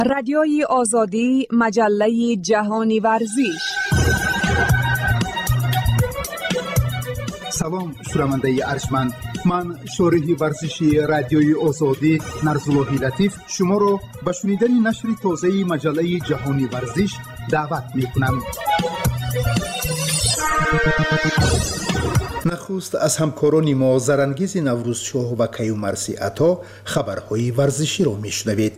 رادیوی آزادی، مجله جهانی ورزش. سلام شنونده ارجمند، من شارح ورزشی رادیوی آزادی نرزاللهی لطیف شما را به شنیدن نشر تازه مجله جهانی ورزش دعوت می‌کنم. نخست از همکاران ما زرانگیز نوروزشاه و کیومرثی عطا خبرهای ورزشی را میشنوید.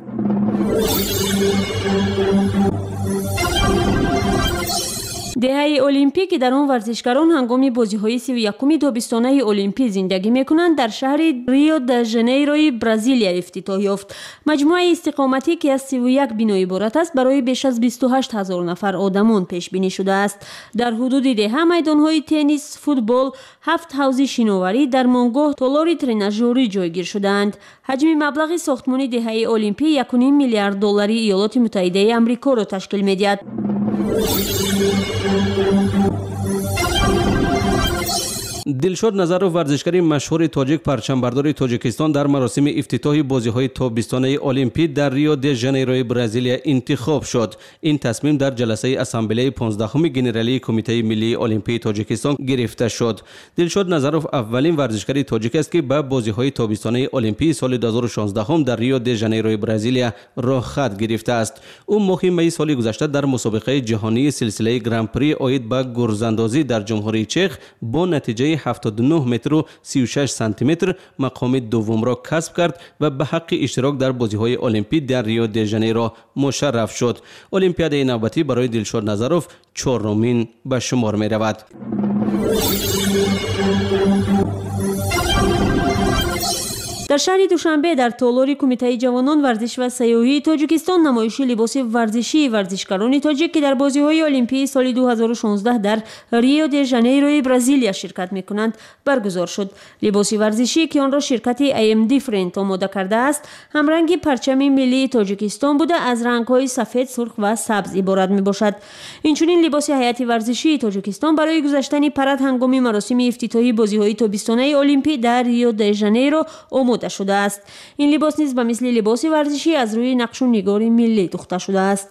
دهه المپیک در آن ورزشکاران هنگام بازی‌های 31 تابستانه المپی زندگی می‌کنند در شهر ریو د ژانیروی برزیلیا افتتاح یافت. مجموعه استقامتی که از 31 بنا عبارت است برای بیش از 28,000 نفر آدمان پیش بینی شده است. در حدود ده میدان‌های تنیس، فوتبال، 7 حوض شناوری، درمانگاه، تالار ترناژوری جایگیر شدند. حجم مبلغ ساختمان دهه المپی 1.5 میلیارد دلاری ایالات متحده آمریکا را تشکیل می‌دهد. دلشاد نظرов ورزشکار مشهور تاجیک پرچمبردار تاجیکستان در مراسم افتتاح بازی‌های تابستانه المپی در ریو د ژانیرو برزیلیا انتخاب شد. این تصمیم در جلسه اسامبله 15 گنرالی کمیته ملی المپی تاجیکستان گرفته شد. دلشاد نظرов اولین ورزشکار تاجیک است که به بازی‌های تابستانه المپی سال 2016 در ریو د ژانیرو برزیلیا راه خط گرفته است. او ماه می سال گذشته در مسابقه جهانی سلسله گرند پری آید به گرزاندازی در جمهوری چک با نتیجه 79 متر و 36 سانتی متر مقام دوم را کسب کرد و به حق اشتراک در بازی‌های المپی در ریو د ژانیرو مشرف شد. المپیاد نوبتی برای دلشاد نظرов چهارمین به شمار می رود. در شهر دوشنبه در تالار کمیته جوانان ورزش و سیاحی تاجیکستان نمایش لباس ورزشی ورزشکاران تاجیک که در بازی‌های المپی سال 2016 در ریو د ژانیرو برزیلیا شرکت می‌کنند برگزار شد. لباس ورزشی که آن را شرکت AM Different آماده کرده است، همرنگ پرچم ملی تاجیکستان بوده از رنگ‌های سفید، سرخ و سبز عبارت می‌باشد. اینچنین لباس هیئت ورزشی تاجیکستان برای گذاشتن پرد هنگام مراسم افتتاحی بازی‌های تابستانه المپی در ریو د ژانیرو آماده شده است. این لباس نیز به مثل لباس ورزشی از روی نقش و نگار ملی دوخته شده است.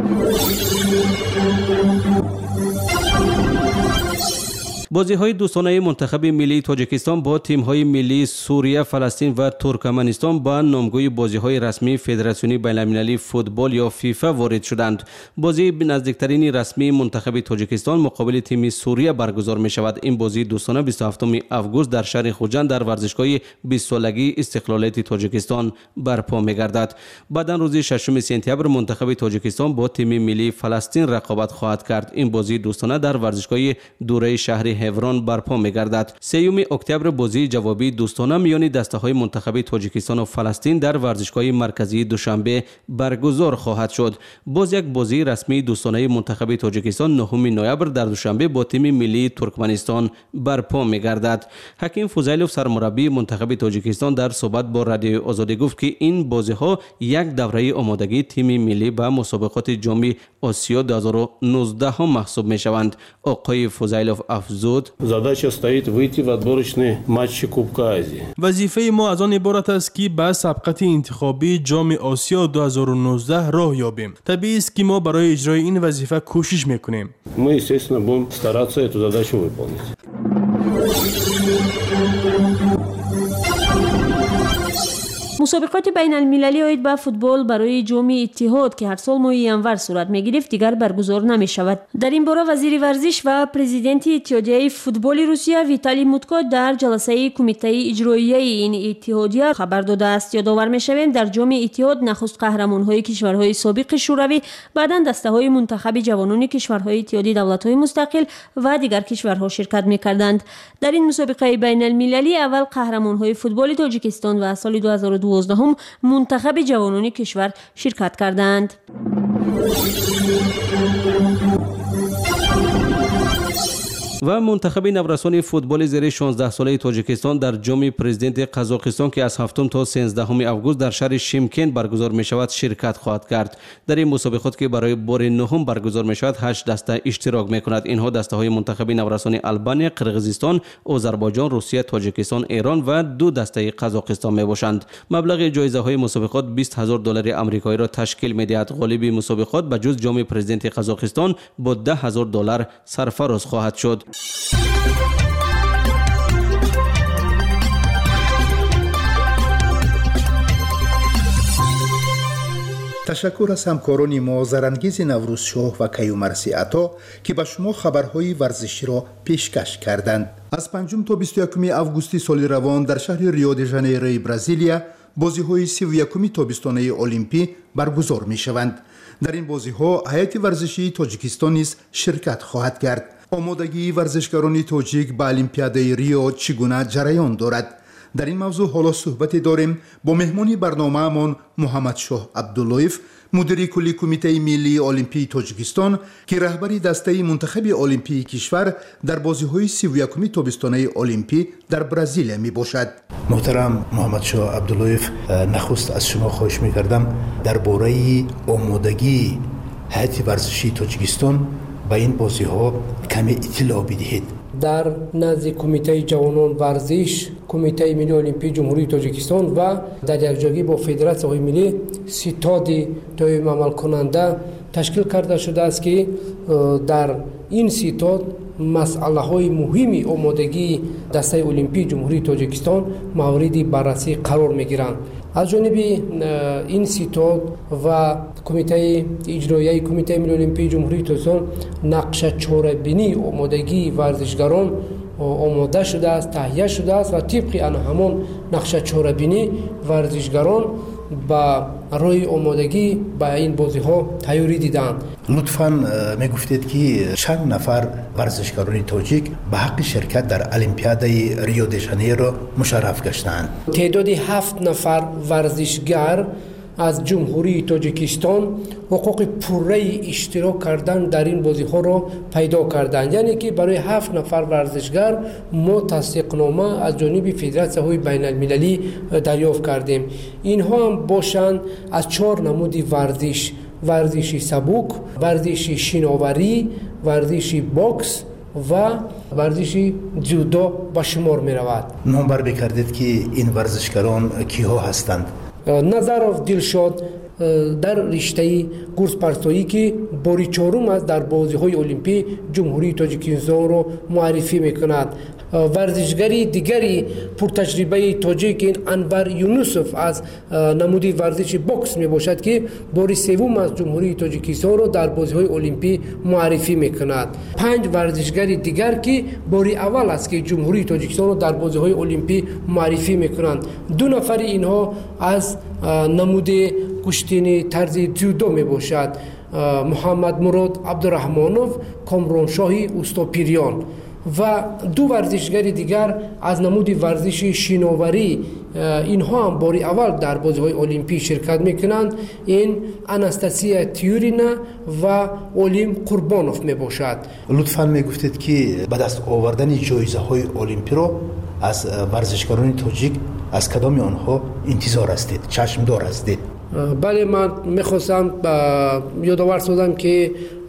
بازی‌های دوستانه منتخب ملی تاجیکستان با تیم‌های ملی سوریه، فلسطین و ترکمنستان با نامگوی بازی‌های رسمی فدراسیون بین‌المللی فوتبال یا فیفا وارد شدند. بازی نزدیکترین رسمی منتخب تاجیکستان مقابل تیم سوریه برگزار می‌شود. این بازی دوستانه 27 آگوست در شهر خوجند در ورزشگاه 20 سالگی استقلالیت تاجیکستان برپا می‌گردد. بعداً روز 6 سپتامبر منتخب تاجیکستان با تیم ملی فلسطین رقابت خواهد کرد. این بازی دوستانه در ورزشگاه دوره شهر هفران برپا می‌گردد. 3 اکتبر بازی جوابی دوستانه میان دسته‌های منتخب تاجیکستان و فلسطین در ورزشگاه مرکزی دوشنبه برگزار خواهد شد. باز یک بازی رسمی دوستانه منتخب تاجیکستان 9 نوامبر در دوشنبه با تیم ملی ترکمنستان برپا می‌گردد. حکیم فوزیلوف سرمربی منتخب تاجیکستان در صحبت با رادیو آزادی گفت که این بازی‌ها یک دوره آمادگی تیم ملی به مسابقات جام آسیا 2019 هم محسوب می‌شوند. آقای فوزیلوف افزود: Задача стоит выйти в отборочные матчи Кубка Азии. وظیفه ما از آن عبارت است که به سبقت انتخابی جام آسیا 2019 راه یابیم. طبیعی است که ما برای اجرای این وظیفه کوشش میکنیم. Мы, естественно, будем стараться эту задачу выполнить. مسابقات بین المللی آید به فوتبال برای جام اتحاد که هر سال ماه ینور صورت می‌گیرد دیگر برگزار نمی‌شود. در این باره وزیر ورزش و پرزیدنت اتحادیه فوتبال روسیه ویتالی موتکو در جلسه کمیته اجرایی این اتحادیه خبر داده است. یادآور می‌شویم در جام اتحاد نخست قهرمان‌های کشورهای سابق شوروی، بعداً دسته‌های منتخب جوانان کشورهای اتحادیه دولت‌های مستقل و دیگر کشورها شرکت می‌کردند. در این مسابقه بین المللی اول قهرمان‌های فوتبال تاجیکستان و سال 2012 منتخب جوانان کشور شرکت کردند. و منتخب نورسان فوتبال زیر 16 ساله تاجیکستان در جام پرزیدنت قزاقستان که از 7 تا 13 اوگوست در شهر شیمکن برگزار می شود شرکت خواهد کرد. در این مسابقات که برای بار نهم برگزار می شود 8 دسته اشتراک می کند. اینها دسته های منتخب نورسان آلبانیا، قرقیزستان، آذربایجان، روسیه، تاجیکستان، ایران و 2 دسته قزاقستان می باشند. مبلغ جایزه های مسابقات $20,000 آمریکایی را تشکیل می دهد. غالب مسابقات به جز جام پرزیدنت قزاقستان با $10,000 سرفراز خواهد شد. تشکر از همکاران ما زرانگیز نوروزشاه و کیومرثی عطا که به شما خبرهای ورزشی را پیشکش کردند. از 5 تا 21 اوگوست سال روان در شهر ریو دی ژانیرو برزیلیا بازی‌های 31 تابستانه المپی برگزار می‌شوند. در این بازی‌ها هیئت ورزشی تاجیکستان نیز شرکت خواهد کرد. آمادگی ورزشکاران تاجیک به المپیادای ریو چگونه جریان دارد؟ در این موضوع حالا صحبت داریم با مهمانی برنامه‌مان محمد شاه عبداللهیف، مدیر کلی کمیته ملی المپی تاجیکستان که رهبری دسته منتخب المپی کشور در بازی‌های 31 تابستانه المپی در برزیل میباشد. محترم محمد شاه عبداللهیف، نخست از شما خواهش می‌کردم درباره آمادگی هیئت ورزشی تاجیکستان با این بازی‌ها کمی اطلاع بدهید. در نزد کمیته جوانان ورزش، کمیته ملی المپی جمهوری تاجیکستان و در یکجایی با فدراسیون ملی ستاد دائم عمل کننده تشکیل کرده شده است که در این ستاد مسئله های مهمی آمادگی دسته المپی جمهوری تاجیکستان مورد بررسی قرار می گیرند. از جانب این ستاد و کمیته اجرایی کمیته ملی المپی جمهوری تاجیکستان نقشه چاره‌بینی آمادگی ورزشکاران آماده شده است، تهیه شده است و طبق آن همان نقشه چاره‌بینی ورزشکاران با روی آمادگی با این بازی ها تیاری دیدند. لطفاً میگفتید که چند نفر ورزشکاران تاجیک به حق شرکت در المپیادای ریو دی ژانیرو مشرف گشتند. تعداد 7 نفر ورزشگر از جمهوری تاجیکستان حقوق پوره اشتراک کردن در این بازی ها را پیدا کردند. یعنی که برای 7 نفر ورزشگر ما تصدیقنامه از جانب فدراسیون های بین المللی دریافت کردیم. اینها هم باشند از 4 نمود ورزش: ورزش سبک، ورزش شناوری، ورزش باکس و ورزش جودو به شمار می رود. نام بر بکردید که این ورزشکاران کیها هستند؟ نظرов دلشاد در رشته گورسپارتایی که باری 4 است در بازی‌های المپی جمهوری تاجیکستان را معرفی می‌کند. ورزشگری دیگری پرتجربه تاجیک انور یونوسف از نمود ورزش باکس میباشد که باری 3 از جمهوری تاجیکستان را در بازی‌های المپی معرفی می‌کند. 5 ورزشگر دیگر که باری اول است که جمهوری تاجیکستان را در بازی‌های المپی معرفی می‌کنند. 2 نفر اینها از نمود کشتی طرز جودو میباشد: محمد مراد عبدالرحمانوف، کامران شاهی اوستاپیریان و 2 ورزشگر دیگر از نمود ورزش شناوری. اینها هم باری اول در بازی‌های المپی شرکت میکنند. این اناستاسیا تیورینا و اولیم قربانوف میباشد. لطفاً میگفتید که بعد از آوردن جایزه‌های المپی را از ورزشکاران تاجیک از کدام آنها انتظار هستید، چشم دار هستید؟ بله، من میخواستم یادآور سازم که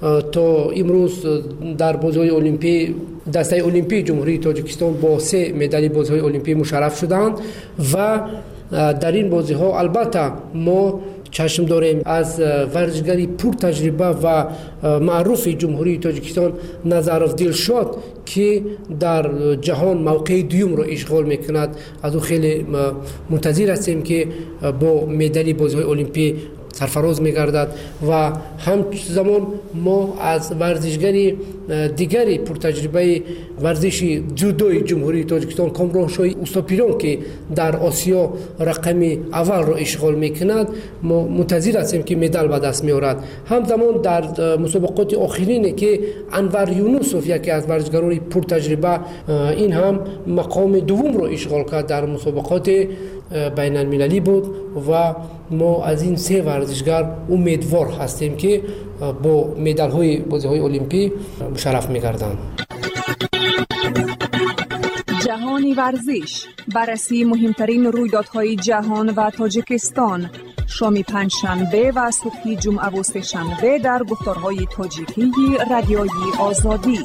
تا امروز در بازی‌های المپی دسته المپی جمهوری تاجیکستان با 3 مدال بازی‌های المپی مشرف شدند و در این بازی‌ها البته ما چشم داریم از ورزشگری پر تجربه و معروف جمهوری تاجیکستان نظرov دلشاد که در جهان موقع دوم را اشغال میکند. از او خیلی منتظر هستیم که با مدال بازی‌های المپی سرفراز می‌گردد و همزمان ما از ورزشگری دیگری پرتجربه ورزش جودوی جمهوری تاجیکستان کامران شاهی اوستاپیریان که در آسیا رقم اول را اشغال می‌کند ما منتظر هستیم که مدال به دست می‌آورد. همزمان در مسابقات آخرین که انور یونوسف یکی از ورزشگران پرتجربه این هم مقام دوم را اشغال کرد در مسابقات بین المللی بود و ما از این 3 ورزشگر امیدوار هستیم که با مدال های بازی‌های المپی مشرف می‌گردند. جهانی ورزش، بررسی مهمترین رویدادهای جهان و تاجیکستان، شام پنجشنبه و صبح جمعه و سه‌شنبه در گفتارهای تاجیکی رادیوی آزادی.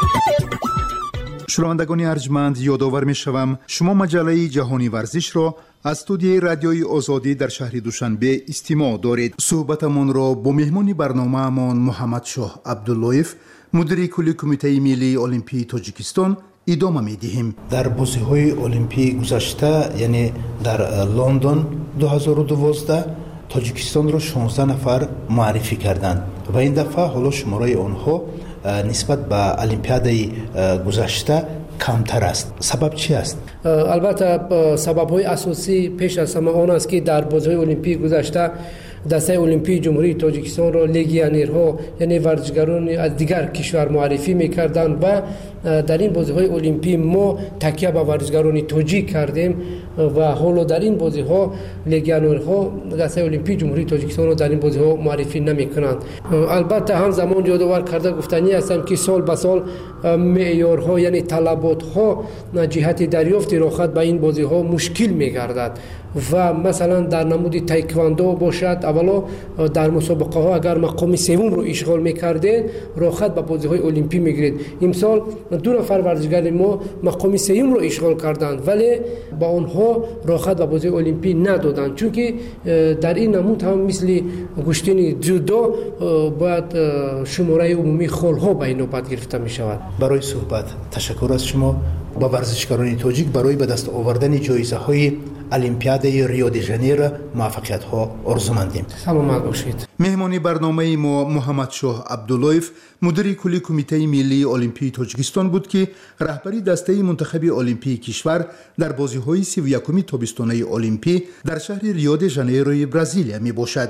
شنوندگان ارجمند، یادآور می‌شوم شما مجله جهانی ورزش را از استودیوی رادیوی آزادی در شهر دوشنبه استماع دارید. صحبتمان را با مهمان برنامه‌مان محمد شاه عبداللهیف، مدیر کلی کمیته ملی المپی تاجیکستان ادامه می‌دهیم. در بازی‌های المپی گذشته، یعنی در لندن 2012 تاجیکستان را 16 نفر معرفی کردند و این دفعه حالا شماره آنها نسبت به المپیادی گذشته کمتر است. سبب چی است؟ البته سبب‌های اساسی پیش از همه آن است که در بازی‌های المپی گذشته دسته المپی جمهوری تاجیکستان را لگیونرها یعنی ورزشکاران از دیگر کشور معرفی می‌کردند و در این بازی‌های المپی ما تکیه به ورزشکاران تاجیک کردیم و حالا در این بازی‌ها لگیونرها دسته المپی جمهوری تاجیکستان را در این بازی‌ها معرفی نمی‌کنند. البته همزمان یادآور کرده گفتنی هستم که سال به سال معیارها یعنی طلبات‌ها جهت دریافت راحت به این بازی‌ها مشکل می‌گردد و مثلا در نمود تایکواندو باشد، اولا در مسابقه ها اگر مقام سوم رو اشغال می‌کردین راحت به بازی‌های المپی می‌گیرید. امسال 2 نفر ورزشکار ما مقام سوم رو اشغال کردند ولی با آنها راحت به بازی المپی ندادند، چون که در این نمود هم مثل گشتن جودو باید شماره عمومی خال‌ها به این نوبت گرفته می‌شود. برای صحبت تشکر از شما. با ورزشکاران تاجیک برای به دست آوردن جایزه‌های المپیاد ریو دی ژانیرو موفقیت‌ها آرزومندیم. سلامت باشید. مهمانی برنامه ما محمد شاه عبداللهیف، مدیر کلی کمیته ملی المپی تاجیکستان بود که رهبری دسته منتخب المپی کشور در بازی‌های 31 تابستانه المپی در شهر ریو دی ژانیرو برزیلیا میباشد.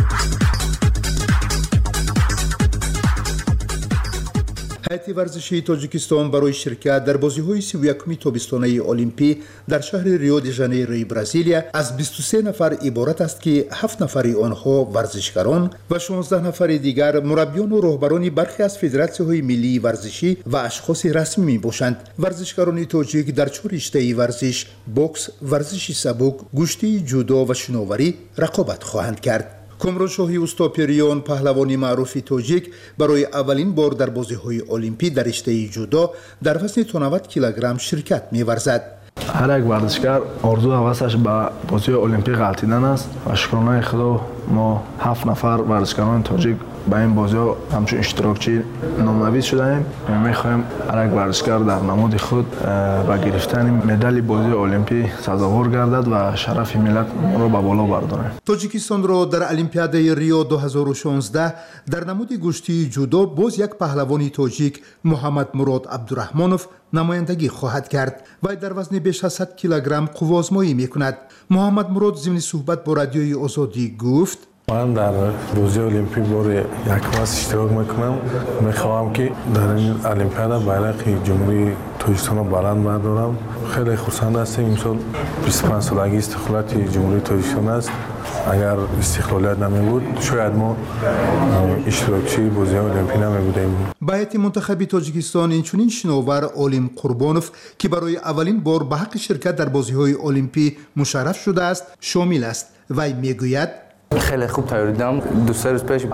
هیئت ورزشی تاجیکستان برای شرکت در بازی‌های 31 تابستانه المپی در شهر ریو دی ژانیرو برزیلیا از 23 نفر عبارت است که 7 نفر آنها ورزشکاران و 16 نفر دیگر مربیان و رهبران برخی از فدراسی‌های ملی ورزشی و اشخاص رسمی میباشند. ورزشکاران تاجیک در 4 رشته ورزش، بوکس، ورزش سبک، گشتی، جودو و شناوری رقابت خواهند کرد. کامران شاهی اوستاپریان، پهلوان معروف تاجیک، برای اولین بار در بازی‌های المپی در رشته جودو در وزن 90 کیلوگرم شرکت می‌ورزد. هر یک ورزشکار آرزو و هوسش به بازی المپی غلطیدن است و شکرانه خدا ما 7 نفر ورزشکاران تاجیک به این بازی‌ها همچون اشتراکچی نام‌نویس شدیم. می‌خوایم هر یک ورزشکار در نماد خود به گرفتن مدال بازی المپی سزاوار گردد و شرف ملت را به بالا بردارد. تاجیکستان را در المپیاد ریو 2016 در نماد گشتی جودو باز یک پهلوان تاجیک محمد مراد عبدالرحمانوف نمایندگی خواهد کرد و در وزن بیش از 100 کیلوگرم قوازمایی می‌کند. محمد مراد ضمن صحبت با رادیوی آزادی گفت: من در بازی المپی بار یکم اشتراک میکنم. میخواهم که در این المپیاد بیرق جمهوری تاجیکستان را بلند بردارم. خیلی خرسند هستیم. امسال 25 سالگی استقلالیت جمهوری تاجیکستان است. اگر استقلالیت نمی بود شاید ما اشتراکچی بازی المپی نمی بودیم. به هیئت منتخب تاجیکستان اینچنین شناور عالم قربانوف که برای اولین بار به حق شرکت در بازی‌های المپی مشرف شده است شامل است. وی میگوید: خیلی خوب تیاری دیدم. 2 روز پیش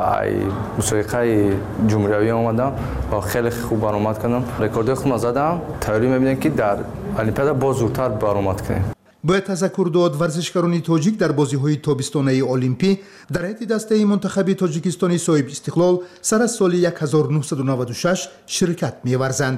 مسابقه جمهوری آمدم و خیلی خوب برآمد کردم. رکورد خودم زدم. تیاری می‌بینم که در المپیاد باز زودتر برآمد کنم. باید تذکر داد ورزشکاران تاجیک در بازی‌های تابستانه المپی در هیئت دسته منتخب تاجیکستان صاحب استقلال سر از سال 1996 شرکت می‌ورزند.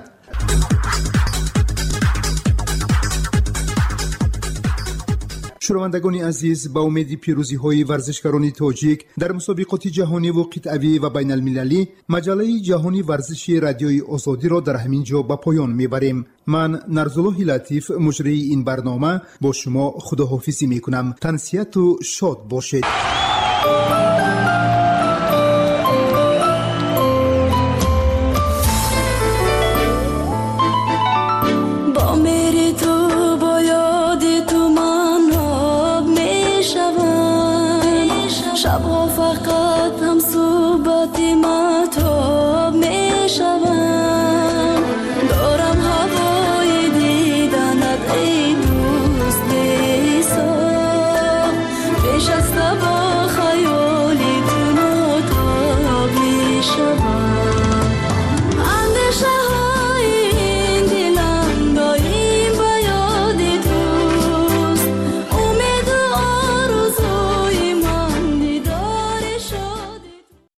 شنوندگان عزیز، با امید پیروزی‌های ورزشکاران تاجیک در مسابقات جهانی و قطعی و بین المللی، مجله جهانی ورزشی رادیوی آزادی را در همین جا به پایان می‌بریم. من نرزالله لطیف مجری این برنامه با شما خداحافظی می‌کنم. تنسیت و شاد باشید. شبها فقط هم صحبت من